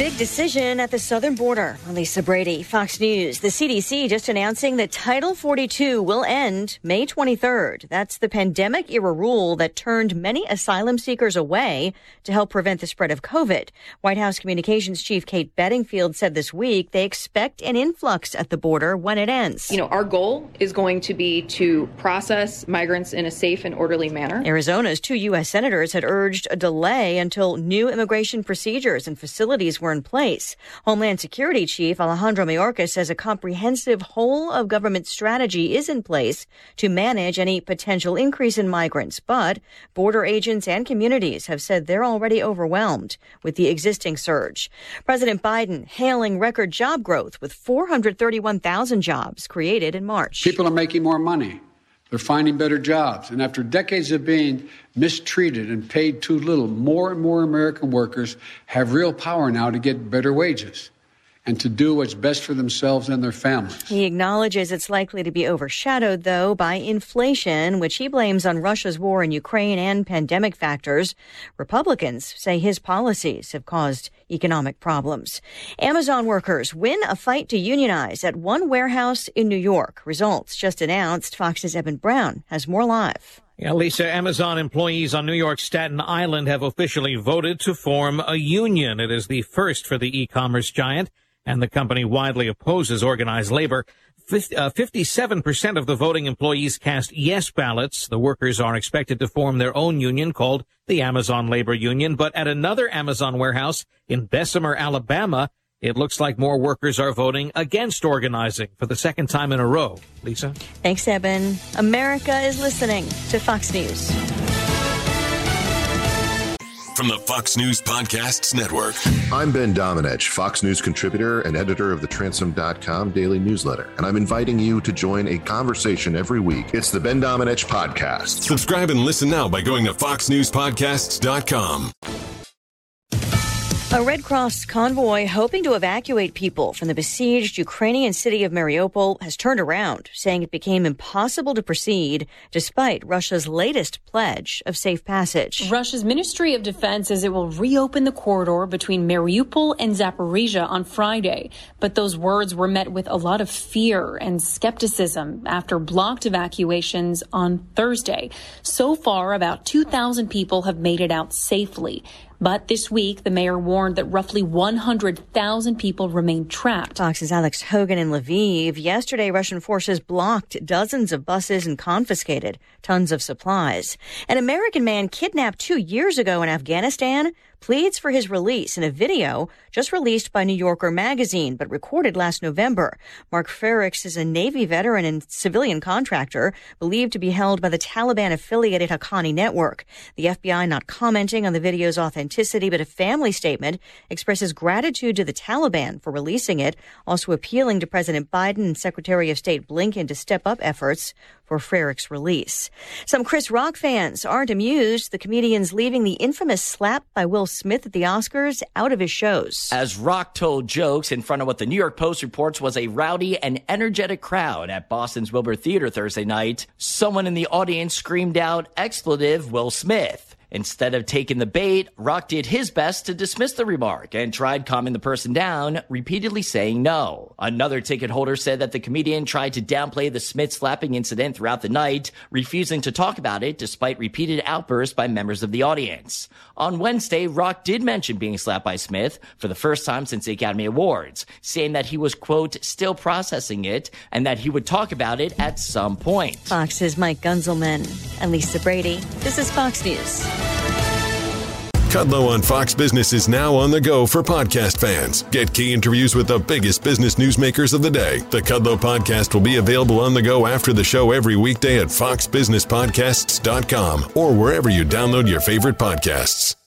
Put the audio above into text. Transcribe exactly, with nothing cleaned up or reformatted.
big decision at the southern border. Lisa Brady, Fox News. The C D C just announcing that Title forty-two will end May twenty-third. That's the pandemic-era rule that turned many asylum seekers away to help prevent the spread of COVID. White House Communications Chief Kate Bedingfield said this week they expect an influx at the border when it ends. You know, our goal is going to be to process migrants in a safe and orderly manner. Arizona's two U S senators had urged a delay until new immigration procedures and facilities were in place. Homeland Security Chief Alejandro Mayorkas says a comprehensive whole-of-government strategy is in place to manage any potential increase in migrants, but border agents and communities have said they're already overwhelmed with the existing surge. President Biden hailing record job growth with four hundred thirty-one thousand jobs created in March. People are making more money. They're finding better jobs. And after decades of being mistreated and paid too little, more and more American workers have real power now to get better wages and to do what's best for themselves and their families. He acknowledges it's likely to be overshadowed, though, by inflation, which he blames on Russia's war in Ukraine and pandemic factors. Republicans say his policies have caused economic problems. Amazon workers win a fight to unionize at one warehouse in New York. Results just announced. Fox's Evan Brown has more live. Yeah, Lisa, Amazon employees on New York's Staten Island have officially voted to form a union. It is the first for the e-commerce giant, and the company widely opposes organized labor. fifty-seven percent of the voting employees cast yes ballots. The workers are expected to form their own union called the Amazon Labor Union. But at another Amazon warehouse in Bessemer, Alabama, it looks like more workers are voting against organizing for the second time in a row. Lisa? Thanks, Eben. America is listening to Fox News. From the Fox News Podcasts Network. I'm Ben Domenech, Fox News contributor and editor of the Transom dot com daily newsletter, and I'm inviting you to join a conversation every week. It's the Ben Domenech Podcast. Subscribe and listen now by going to fox news podcasts dot com. A Red Cross convoy hoping to evacuate people from the besieged Ukrainian city of Mariupol has turned around, saying it became impossible to proceed despite Russia's latest pledge of safe passage. Russia's Ministry of Defense says it will reopen the corridor between Mariupol and Zaporizhia on Friday. But those words were met with a lot of fear and skepticism after blocked evacuations on Thursday. So far, about two thousand people have made it out safely. But this week, the mayor warned that roughly one hundred thousand people remain trapped. Fox's Alex Hogan in Lviv. Yesterday, Russian forces blocked dozens of buses and confiscated tons of supplies. An American man kidnapped two years ago in Afghanistan pleads for his release in a video just released by New Yorker magazine, but recorded last November. Mark Frericks is a Navy veteran and civilian contractor believed to be held by the Taliban-affiliated Haqqani network. The F B I not commenting on the video's authenticity, but a family statement expresses gratitude to the Taliban for releasing it, also appealing to President Biden and Secretary of State Blinken to step up efforts for Frericks' release. Some Chris Rock fans aren't amused. The comedian's leaving the infamous slap by Will Smith at the Oscars out of his shows. As Rock told jokes in front of what the New York Post reports was a rowdy and energetic crowd at Boston's Wilbur Theater Thursday night, someone in the audience screamed out, "Expletive Will Smith." Instead of taking the bait, Rock did his best to dismiss the remark and tried calming the person down, repeatedly saying no. Another ticket holder said that the comedian tried to downplay the Smith slapping incident throughout the night, refusing to talk about it despite repeated outbursts by members of the audience. On Wednesday, Rock did mention being slapped by Smith for the first time since the Academy Awards, saying that he was, quote, still processing it and that he would talk about it at some point. Fox's Mike Gunzelman and Lisa Brady. This is Fox News. Kudlow on Fox Business is now on the go for podcast fans. Get key interviews with the biggest business newsmakers of the day. The Kudlow Podcast will be available on the go after the show every weekday at fox business podcasts dot com or wherever you download your favorite podcasts.